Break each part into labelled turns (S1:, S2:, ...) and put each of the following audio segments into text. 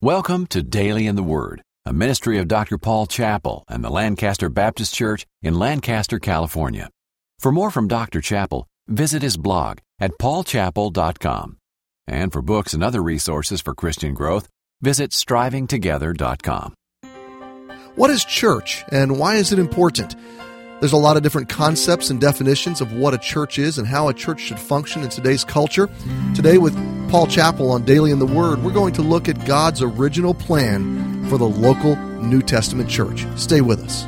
S1: Welcome to Daily in the Word, a ministry of Dr. Paul Chappell and the Lancaster Baptist Church in Lancaster, California. For more from Dr. Chappell, visit his blog at paulchappell.com. And for books and other resources for Christian growth, visit strivingtogether.com.
S2: What is church and why is it important? There's a lot of different concepts and definitions of what a church is and how a church should function in today's culture. Today with Paul Chappell on Daily in the Word, we're going to look at God's original plan for the local New Testament church. Stay with us.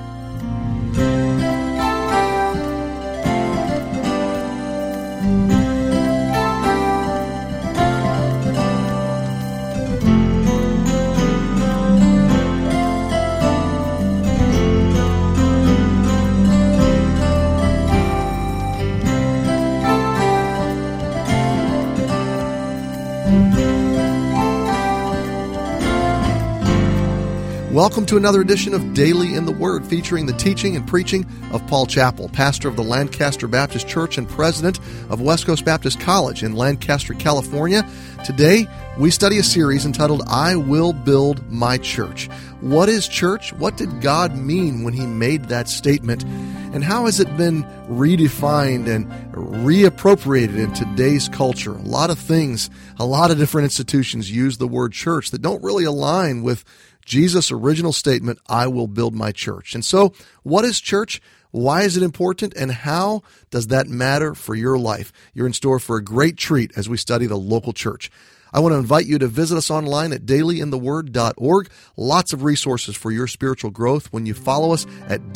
S2: Welcome to another edition of Daily in the Word, featuring the teaching and preaching of Paul Chappell, pastor of the Lancaster Baptist Church and president of West Coast Baptist College in Lancaster, California. Today, we study a series entitled, I Will Build My Church. What is church? What did God mean when He made that statement? And how has it been redefined and reappropriated in today's culture? A lot of things, a lot of different institutions use the word church that don't really align with Jesus' original statement, I will build my church. And so, what is church? Why is it important? And how does that matter for your life? You're in store for a great treat as we study the local church. I want to invite you to visit us online at dailyintheword.org. Lots of resources for your spiritual growth when you follow us at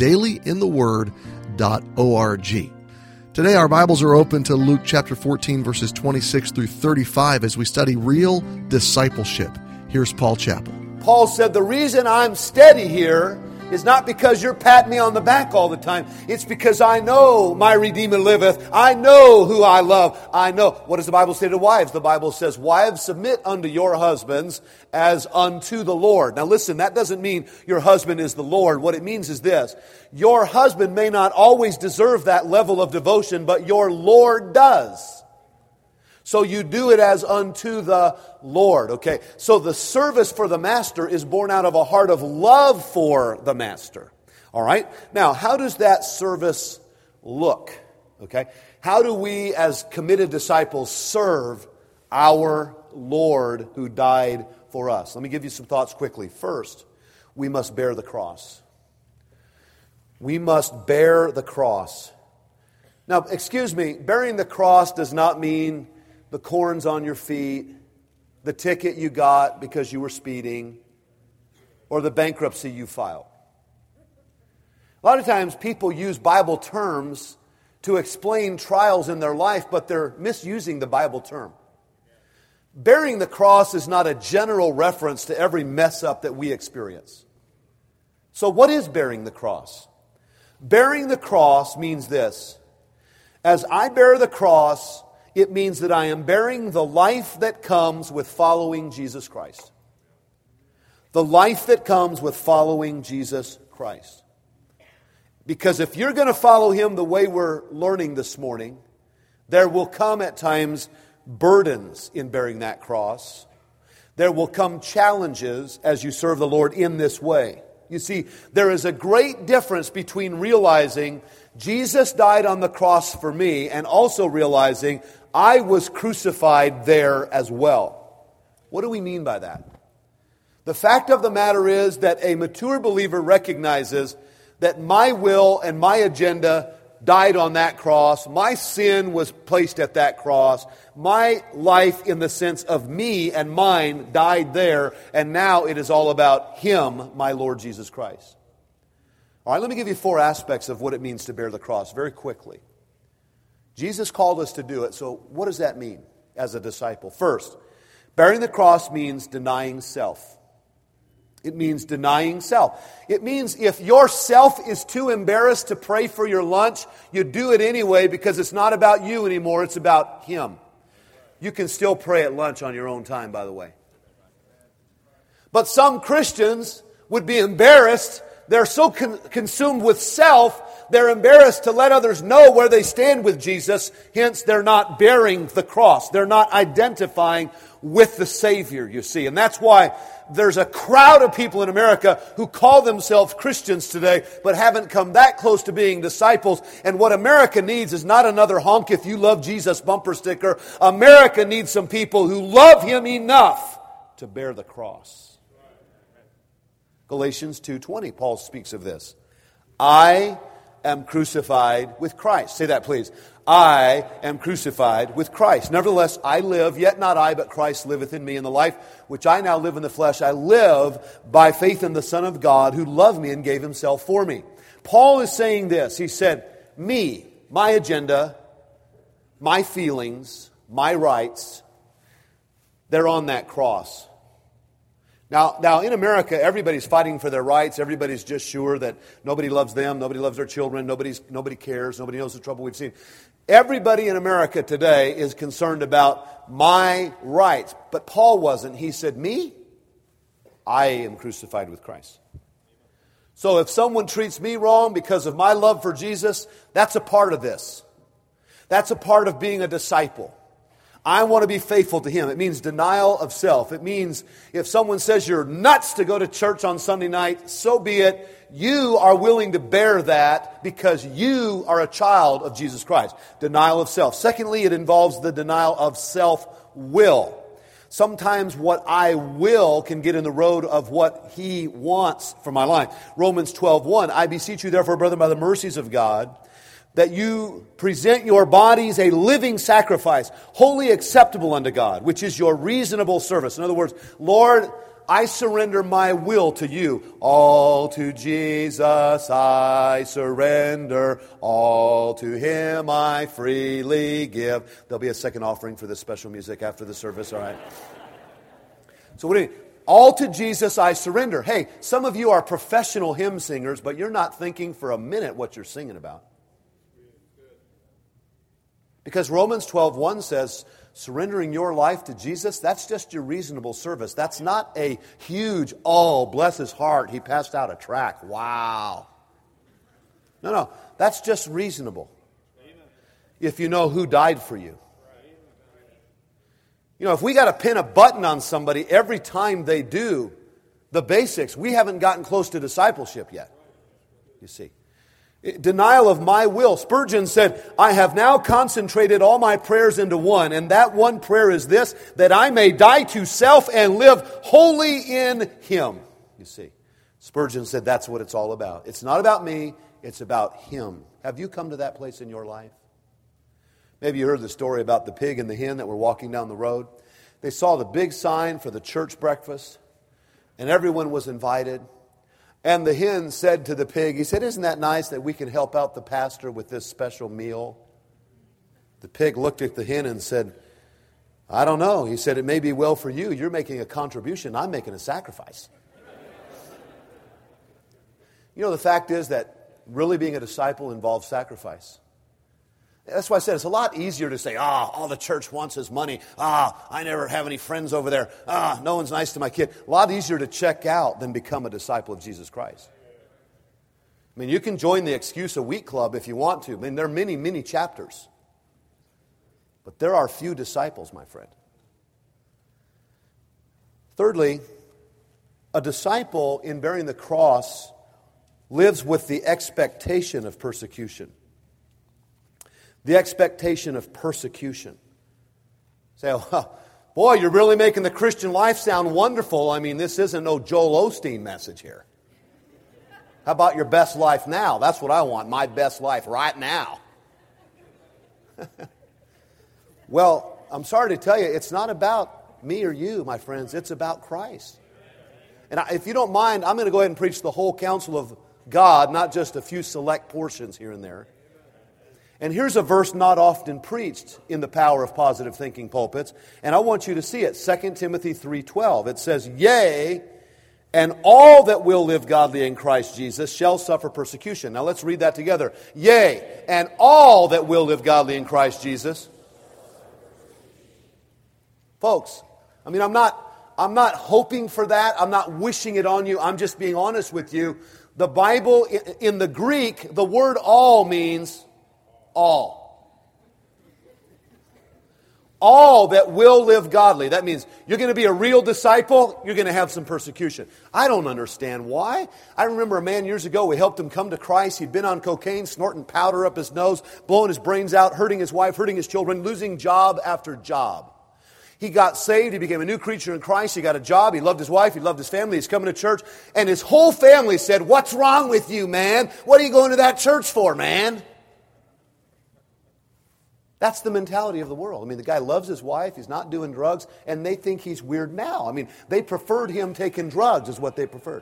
S2: dailyintheword.org. Today, our Bibles are open to Luke chapter 14, verses 26 through 35 as we study real discipleship. Here's Paul Chappell.
S3: Paul said, the reason I'm steady here is not because you're patting me on the back all the time. It's because I know my Redeemer liveth. I know who I love. I know. What does the Bible say to wives? The Bible says, wives, submit unto your husbands as unto the Lord. Now listen, that doesn't mean your husband is the Lord. What it means is this. Your husband may not always deserve that level of devotion, but your Lord does. So you do it as unto the Lord, okay? So the service for the master is born out of a heart of love for the master, all right? Now, how does that service look, okay? How do we as committed disciples serve our Lord who died for us? Let me give you some thoughts quickly. First, we must bear the cross. We must bear the cross. Now, excuse me, bearing the cross does not mean the corns on your feet, the ticket you got because you were speeding, or the bankruptcy you filed. A lot of times people use Bible terms to explain trials in their life, but they're misusing the Bible term. Bearing the cross is not a general reference to every mess up that we experience. So what is bearing the cross? Bearing the cross means this. As I bear the cross, it means that I am bearing the life that comes with following Jesus Christ. The life that comes with following Jesus Christ. Because if you're going to follow Him the way we're learning this morning, there will come at times burdens in bearing that cross. There will come challenges as you serve the Lord in this way. You see, there is a great difference between realizing Jesus died on the cross for me and also realizing I was crucified there as well. What do we mean by that? The fact of the matter is that a mature believer recognizes that my will and my agenda died on that cross. My sin was placed at that cross. My life in the sense of me and mine died there. And now it is all about Him, my Lord Jesus Christ. All right, let me give you 4 aspects of what it means to bear the cross very quickly. Jesus called us to do it, so what does that mean as a disciple? First, bearing the cross means denying self. It means denying self. It means if your self is too embarrassed to pray for your lunch, you do it anyway because it's not about you anymore, it's about Him. You can still pray at lunch on your own time, by the way. But some Christians would be embarrassed They're so consumed with self, they're embarrassed to let others know where they stand with Jesus. Hence, they're not bearing the cross. They're not identifying with the Savior, you see. And that's why there's a crowd of people in America who call themselves Christians today, but haven't come that close to being disciples. And what America needs is not another honk if you love Jesus bumper sticker. America needs some people who love Him enough to bear the cross. Galatians 2:20, Paul speaks of this. I am crucified with Christ. Say that, please. I am crucified with Christ. Nevertheless, I live, yet not I, but Christ liveth in me. In the life which I now live in the flesh, I live by faith in the Son of God, who loved me and gave Himself for me. Paul is saying this. He said, me, my agenda, my feelings, my rights, they're on that cross. Now, in America, everybody's fighting for their rights. Everybody's just sure that nobody loves them, nobody loves their children, nobody cares, nobody knows the trouble we've seen. Everybody in America today is concerned about my rights. But Paul wasn't. He said, me, I am crucified with Christ. So if someone treats me wrong because of my love for Jesus, that's a part of this. That's a part of being a disciple. I want to be faithful to Him. It means denial of self. It means if someone says you're nuts to go to church on Sunday night, so be it. You are willing to bear that because you are a child of Jesus Christ. Denial of self. Secondly, it involves the denial of self-will. Sometimes what I will can get in the road of what He wants for my life. Romans 12:1, I beseech you therefore, brethren, by the mercies of God, that you present your bodies a living sacrifice, wholly acceptable unto God, which is your reasonable service. In other words, Lord, I surrender my will to you. All to Jesus I surrender. All to Him I freely give. There'll be a second offering for this special music after the service, all right? So what do you mean? All to Jesus I surrender. Hey, some of you are professional hymn singers, but you're not thinking for a minute what you're singing about. Because Romans 12:1 says, surrendering your life to Jesus, that's just your reasonable service. That's not a huge, oh, bless his heart, he passed out a tract. Wow. No, that's just reasonable. If you know who died for you. You know, if we got to pin a button on somebody every time they do the basics, we haven't gotten close to discipleship yet. You see. Denial of my will. Spurgeon said, I have now concentrated all my prayers into one, and that one prayer is this, that I may die to self and live wholly in Him. You see, Spurgeon said that's what it's all about. It's not about me, it's about Him. Have you come to that place in your life? Maybe you heard the story about the pig and the hen that were walking down the road. They saw the big sign for the church breakfast, and everyone was invited. And the hen said to the pig, he said, isn't that nice that we can help out the pastor with this special meal? The pig looked at the hen and said, I don't know. He said, it may be well for you. You're making a contribution. I'm making a sacrifice. You know, the fact is that really being a disciple involves sacrifice. That's why I said it's a lot easier to say, all the church wants is money. I never have any friends over there. No one's nice to my kid. A lot easier to check out than become a disciple of Jesus Christ. I mean, you can join the Excuse a Week Club if you want to. I mean, there are many, many chapters. But there are few disciples, my friend. Thirdly, a disciple in bearing the cross lives with the expectation of persecution. The expectation of persecution. Say, oh, boy, you're really making the Christian life sound wonderful. I mean, this isn't no Joel Osteen message here. How about your best life now? That's what I want, my best life right now. Well, I'm sorry to tell you, it's not about me or you, my friends. It's about Christ. And if you don't mind, I'm going to go ahead and preach the whole counsel of God, not just a few select portions here and there. And here's a verse not often preached in the Power of Positive Thinking pulpits, and I want you to see it. 2 Timothy 3:12. It says, yea, and all that will live godly in Christ Jesus shall suffer persecution. Now let's read that together. Yea, and all that will live godly in Christ Jesus. Folks, I mean, I'm not hoping for that. I'm not wishing it on you. I'm just being honest with you. The Bible, in the Greek, the word all means all. All that will live godly. That means you're going to be a real disciple, you're going to have some persecution. I don't understand why. I remember a man years ago, we helped him come to Christ. He'd been on cocaine, snorting powder up his nose, blowing his brains out, hurting his wife, hurting his children, losing job after job. He got saved, he became a new creature in Christ, he got a job, he loved his wife, he loved his family, he's coming to church, and his whole family said, "What's wrong with you, man? What are you going to that church for, man?" That's the mentality of the world. I mean, the guy loves his wife, he's not doing drugs, and they think he's weird now. I mean, they preferred him taking drugs is what they preferred.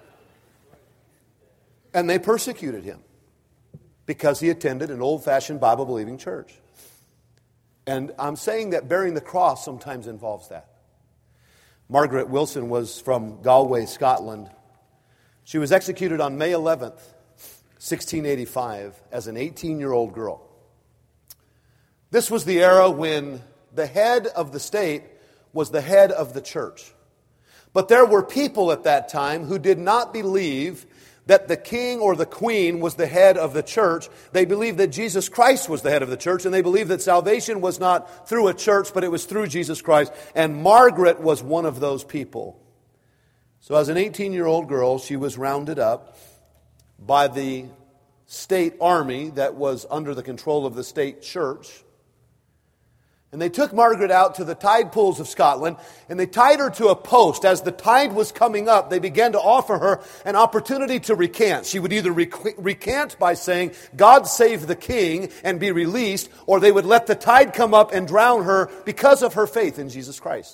S3: And they persecuted him because he attended an old-fashioned Bible-believing church. And I'm saying that bearing the cross sometimes involves that. Margaret Wilson was from Galway, Scotland. She was executed on May 11th, 1685, as an 18-year-old girl. This was the era when the head of the state was the head of the church. But there were people at that time who did not believe that the king or the queen was the head of the church. They believed that Jesus Christ was the head of the church, and they believed that salvation was not through a church, but it was through Jesus Christ. And Margaret was one of those people. So as an 18-year-old girl, she was rounded up by the state army that was under the control of the state church. And they took Margaret out to the tide pools of Scotland, and they tied her to a post. As the tide was coming up, they began to offer her an opportunity to recant. She would either recant by saying, "God save the king," and be released, or they would let the tide come up and drown her because of her faith in Jesus Christ.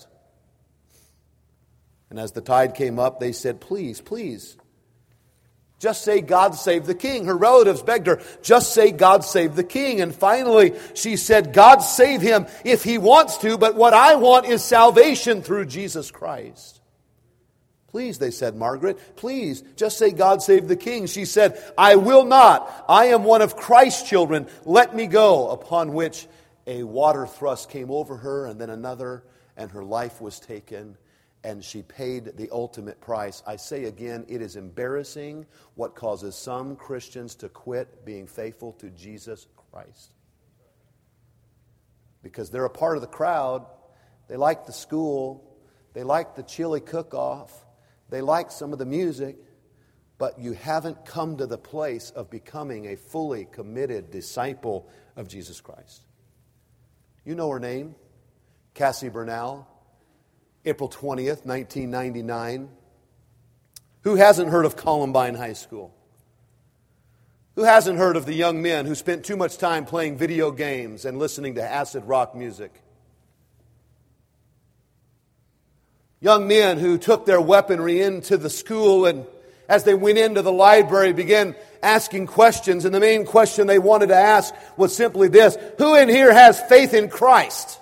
S3: And as the tide came up, they said, "Please, please, just say, 'God save the king.'" Her relatives begged her, "Just say, 'God save the king.'" And finally, she said, "God save him if he wants to, but what I want is salvation through Jesus Christ." "Please," they said, "Margaret, please, just say, 'God save the king.'" She said, "I will not. I am one of Christ's children. Let me go." Upon which a water thrust came over her, and then another, and her life was taken. And she paid the ultimate price. I say again, it is embarrassing what causes some Christians to quit being faithful to Jesus Christ. Because they're a part of the crowd. They like the school. They like the chili cook-off. They like some of the music. But you haven't come to the place of becoming a fully committed disciple of Jesus Christ. You know her name, Cassie Bernal. April 20th, 1999. Who hasn't heard of Columbine High School? Who hasn't heard of the young men who spent too much time playing video games and listening to acid rock music? Young men who took their weaponry into the school and as they went into the library began asking questions. And the main question they wanted to ask was simply this: who in here has faith in Christ?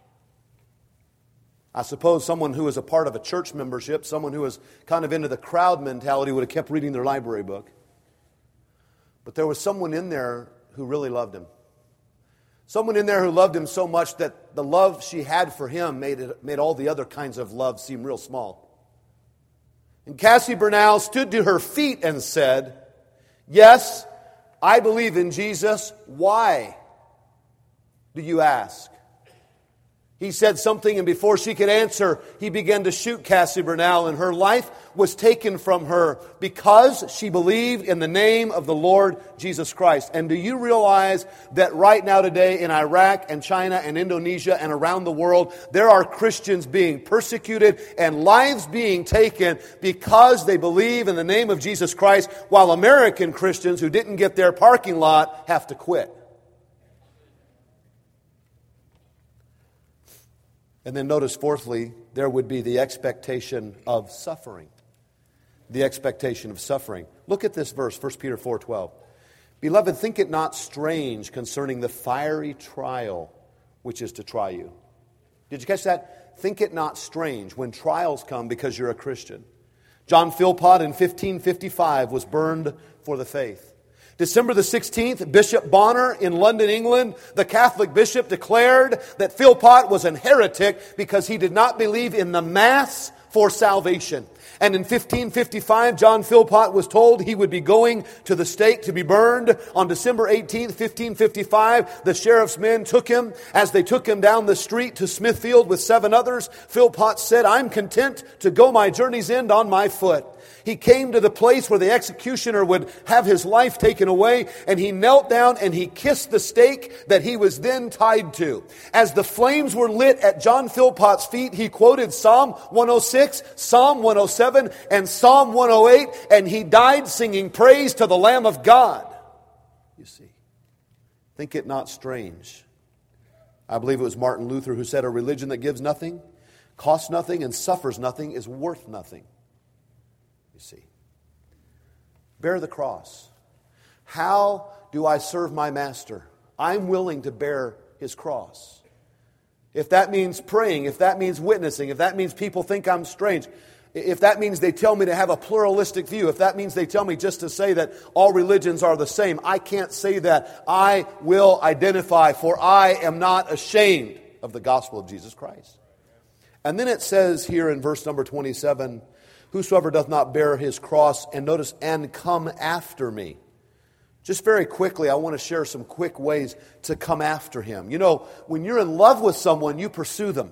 S3: I suppose someone who was a part of a church membership, someone who was kind of into the crowd mentality, would have kept reading their library book. But there was someone in there who really loved him. Someone in there who loved him so much that the love she had for him made all the other kinds of love seem real small. And Cassie Bernal stood to her feet and said, "Yes, I believe in Jesus. Why do you ask?" He said something, and before she could answer, he began to shoot Cassie Bernal, and her life was taken from her because she believed in the name of the Lord Jesus Christ. And do you realize that right now today in Iraq and China and Indonesia and around the world, there are Christians being persecuted and lives being taken because they believe in the name of Jesus Christ, while American Christians who didn't get their parking lot have to quit. And then notice, fourthly, there would be the expectation of suffering. The expectation of suffering. Look at this verse, 1 Peter 4:12. "Beloved, think it not strange concerning the fiery trial which is to try you." Did you catch that? Think it not strange when trials come because you're a Christian. John Philpott in 1555 was burned for the faith. December the 16th, Bishop Bonner in London, England, the Catholic bishop, declared that Philpott was a heretic because he did not believe in the Mass for salvation. And in 1555, John Philpott was told he would be going to the stake to be burned. On December 18th, 1555, the sheriff's men took him. As they took him down the street to Smithfield with 7 others, Philpott said, "I'm content to go my journey's end on my foot." He came to the place where the executioner would have his life taken away, and he knelt down and he kissed the stake that he was then tied to. As the flames were lit at John Philpott's feet, he quoted Psalm 106, Psalm 107, and Psalm 108, and he died singing praise to the Lamb of God. You see, think it not strange. I believe it was Martin Luther who said, "A religion that gives nothing, costs nothing, and suffers nothing is worth nothing." You see, bear the cross. How do I serve my master? I'm willing to bear his cross. If that means praying, if that means witnessing, if that means people think I'm strange, if that means they tell me to have a pluralistic view, if that means they tell me just to say that all religions are the same, I can't say that. I will identify, for I am not ashamed of the gospel of Jesus Christ. And then it says here in verse number 27, "Whosoever doth not bear his cross," and notice, "and come after me." Just very quickly, I want to share some quick ways to come after him. You know, when you're in love with someone, you pursue them.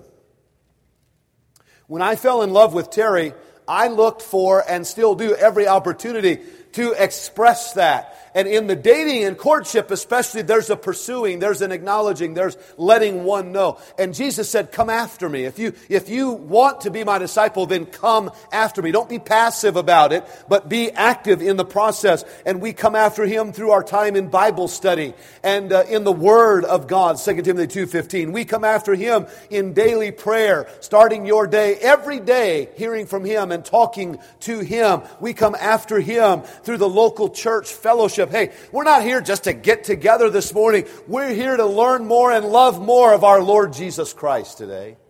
S3: When I fell in love with Terry, I looked for, and still do, every opportunity to express that. And in the dating and courtship especially, there's a pursuing, there's an acknowledging, there's letting one know. And Jesus said, "Come after me." If you want to be my disciple, then come after me. Don't be passive about it, but be active in the process. And we come after him through our time in Bible study and in the Word of God, 2 Timothy 2:15. We come after him in daily prayer, starting your day, every day, hearing from him and talking to him. We come after him through the local church fellowship. Hey, we're not here just to get together this morning. We're here to learn more and love more of our Lord Jesus Christ today.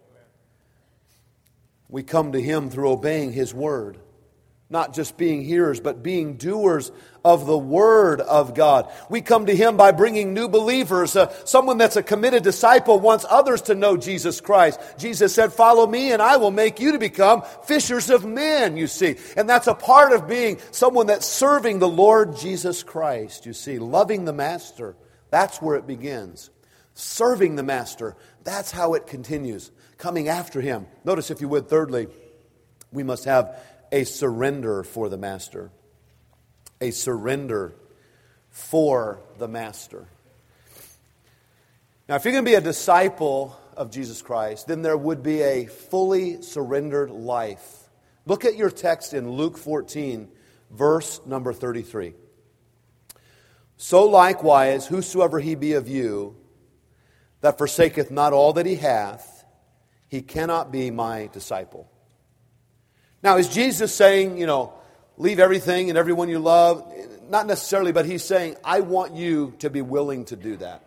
S3: We come to him through obeying his word. Not just being hearers, but being doers of the Word of God. We come to him by bringing new believers. Someone that's a committed disciple wants others to know Jesus Christ. Jesus said, "Follow me and I will make you to become fishers of men," you see. And that's a part of being someone that's serving the Lord Jesus Christ, you see. Loving the Master, that's where it begins. Serving the Master, that's how it continues. Coming after him. Notice, if you would, thirdly, we must have a surrender for the Master. A surrender for the Master. Now, if you're going to be a disciple of Jesus Christ, then there would be a fully surrendered life. Look at your text in Luke 14, verse number 33. "So likewise, whosoever he be of you, that forsaketh not all that he hath, he cannot be my disciple." Now, is Jesus saying, leave everything and everyone you love? Not necessarily, but he's saying, I want you to be willing to do that.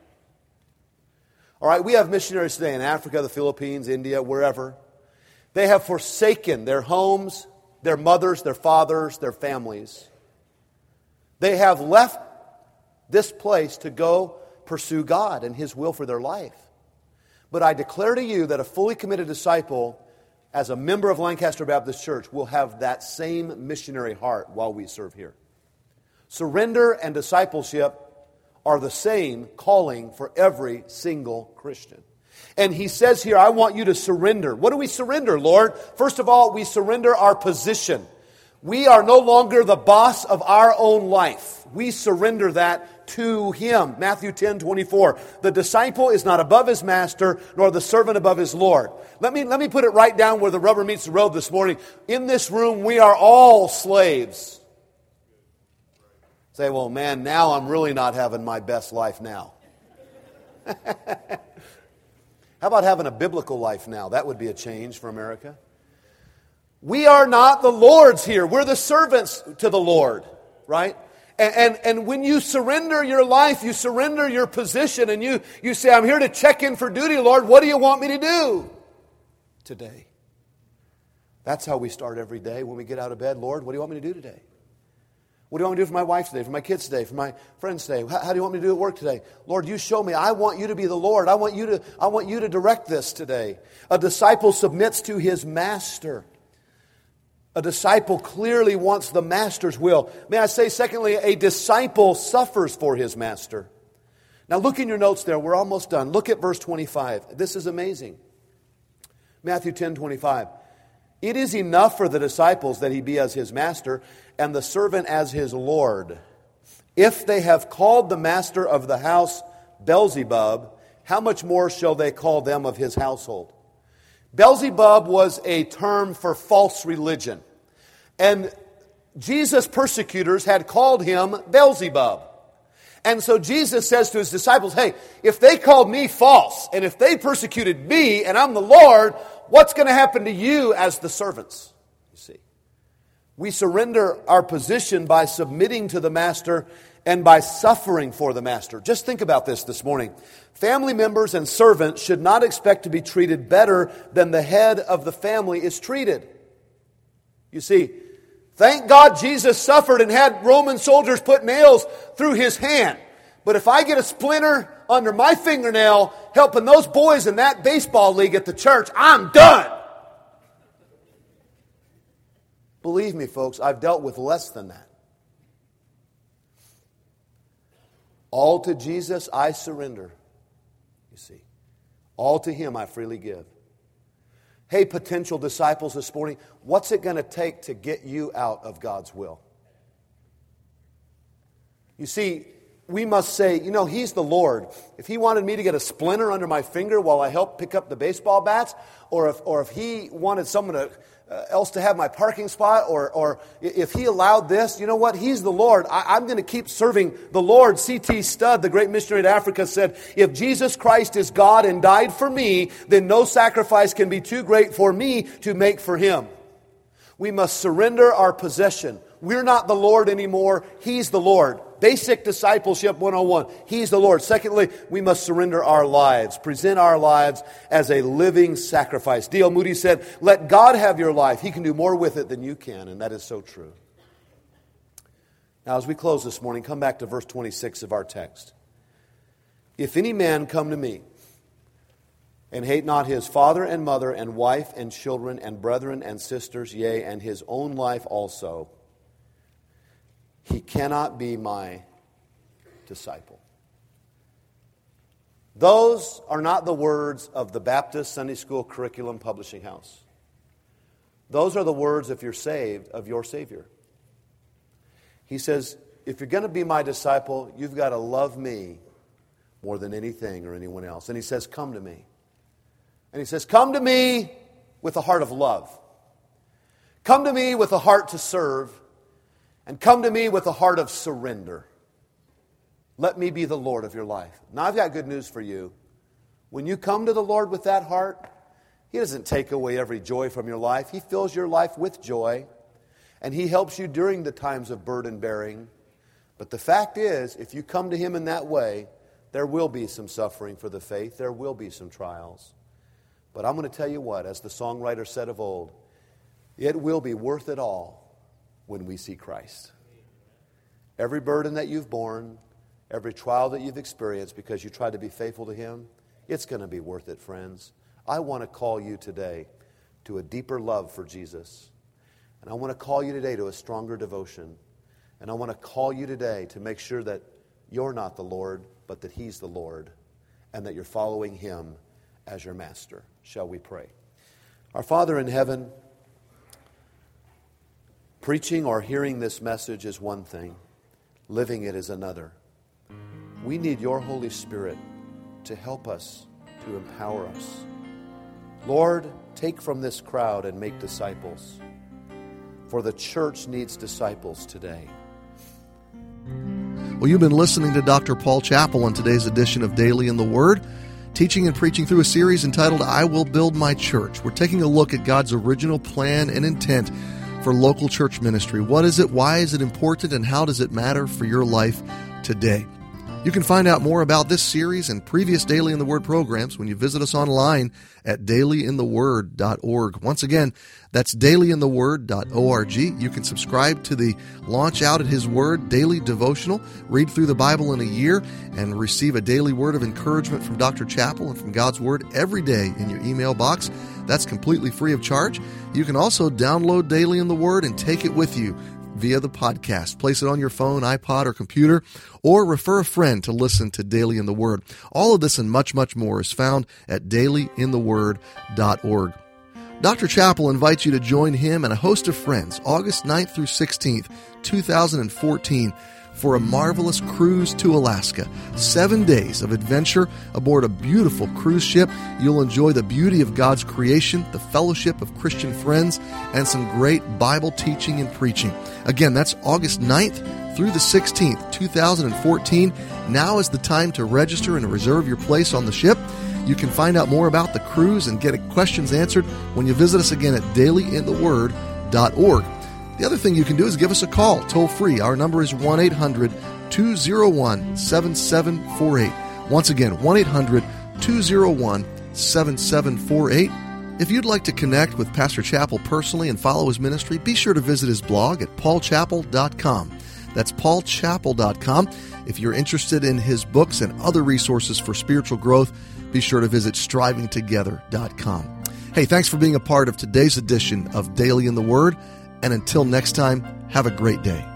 S3: All right, we have missionaries today in Africa, the Philippines, India, wherever. They have forsaken their homes, their mothers, their fathers, their families. They have left this place to go pursue God and his will for their life. But I declare to you that a fully committed disciple, as a member of Lancaster Baptist Church, will have that same missionary heart while we serve here. Surrender and discipleship are the same calling for every single Christian. And he says here, I want you to surrender. What do we surrender, Lord? First of all, we surrender our position. We are no longer the boss of our own life. We surrender that to him. Matthew 10:24. The disciple is not above his master, nor the servant above his Lord. Let me put it right down where the rubber meets the road this morning. In this room, we are all slaves. Say, well, man, now I'm really not having my best life now. How about having a biblical life now? That would be a change for America. We are not the Lord's here. We're the servants to the Lord, right? And when you surrender your life, you surrender your position, and you say, I'm here to check in for duty, Lord. What do you want me to do today? That's how we start every day when we get out of bed. Lord, what do you want me to do today? What do you want me to do for my wife today, for my kids today, for my friends today? How do you want me to do at work today? Lord, you show me. I want you to be the Lord. I want you to direct this today. A disciple submits to his master. A disciple clearly wants the master's will. May I say, secondly, a disciple suffers for his master. Now look in your notes there. We're almost done. Look at verse 25. This is amazing. Matthew 10:25. It is enough for the disciples that he be as his master and the servant as his Lord. If they have called the master of the house Beelzebub, how much more shall they call them of his household? Beelzebub was a term for false religion. And Jesus' persecutors had called him Beelzebub. And so Jesus says to his disciples, hey, if they called me false, and if they persecuted me, and I'm the Lord, what's going to happen to you as the servants? You see, we surrender our position by submitting to the master and by suffering for the master. Just think about this morning. Family members and servants should not expect to be treated better than the head of the family is treated. You see, thank God Jesus suffered and had Roman soldiers put nails through his hand. But if I get a splinter under my fingernail helping those boys in that baseball league at the church, I'm done. Believe me, folks, I've dealt with less than that. All to Jesus I surrender, you see. All to him I freely give. Hey, potential disciples this morning, what's it going to take to get you out of God's will? You see, we must say, he's the Lord. If he wanted me to get a splinter under my finger while I help pick up the baseball bats, or if he wanted someone else to have my parking spot, or if he allowed this, you know what? He's the Lord. I'm going to keep serving the Lord. C.T. Studd, the great missionary to Africa, said, if Jesus Christ is God and died for me, then no sacrifice can be too great for me to make for him. We must surrender our possession. We're not the Lord anymore. He's the Lord. Basic discipleship 101. He's the Lord. Secondly, we must surrender our lives. Present our lives as a living sacrifice. D.L. Moody said, let God have your life. He can do more with it than you can. And that is so true. Now, as we close this morning, come back to verse 26 of our text. If any man come to me and hate not his father and mother and wife and children and brethren and sisters, yea, and his own life also, he cannot be my disciple. Those are not the words of the Baptist Sunday School Curriculum Publishing House. Those are the words, if you're saved, of your Savior. He says, if you're going to be my disciple, you've got to love me more than anything or anyone else. And he says, come to me. And he says, come to me with a heart of love. Come to me with a heart to serve. And come to me with a heart of surrender. Let me be the Lord of your life. Now I've got good news for you. When you come to the Lord with that heart, he doesn't take away every joy from your life. He fills your life with joy. And he helps you during the times of burden bearing. But the fact is, if you come to him in that way, there will be some suffering for the faith. There will be some trials. But I'm going to tell you what, as the songwriter said of old, it will be worth it all when we see Christ. Every burden that you've borne, every trial that you've experienced because you tried to be faithful to him, it's going to be worth it, friends. I want to call you today to a deeper love for Jesus. And I want to call you today to a stronger devotion. And I want to call you today to make sure that you're not the Lord, but that he's the Lord, and that you're following him as your master. Shall we pray? Our Father in heaven, preaching or hearing this message is one thing. Living it is another. We need your Holy Spirit to help us, to empower us. Lord, take from this crowd and make disciples. For the church needs disciples today.
S2: Well, you've been listening to Dr. Paul Chappell on today's edition of Daily in the Word, teaching and preaching through a series entitled, I Will Build My Church. We're taking a look at God's original plan and intent for local church ministry. What is it? Why is it important? And how does it matter for your life today? You can find out more about this series and previous Daily in the Word programs when you visit us online at dailyintheword.org. Once again, that's dailyintheword.org. You can subscribe to the Launch Out at His Word daily devotional, read through the Bible in a year, and receive a daily word of encouragement from Dr. Chappell and from God's Word every day in your email box. That's completely free of charge. You can also download Daily in the Word and take it with you via the podcast. Place it on your phone, iPod, or computer, or refer a friend to listen to Daily in the Word. All of this and much, much more is found at dailyintheword.org. Dr. Chappell invites you to join him and a host of friends August 9th through 16th, 2014, for a marvelous cruise to Alaska. 7 days of adventure aboard a beautiful cruise ship. You'll enjoy the beauty of God's creation, the fellowship of Christian friends, and some great Bible teaching and preaching. Again, that's August 9th through the 16th, 2014. Now is the time to register and reserve your place on the ship. You can find out more about the cruise and get questions answered when you visit us again at dailyintheword.org. The other thing you can do is give us a call, toll free. Our number is 1-800-201-7748. Once again, 1-800-201-7748. If you'd like to connect with Pastor Chappell personally and follow his ministry, be sure to visit his blog at paulchappell.com. That's paulchappell.com. If you're interested in his books and other resources for spiritual growth, be sure to visit strivingtogether.com. Hey, thanks for being a part of today's edition of Daily in the Word. And until next time, have a great day.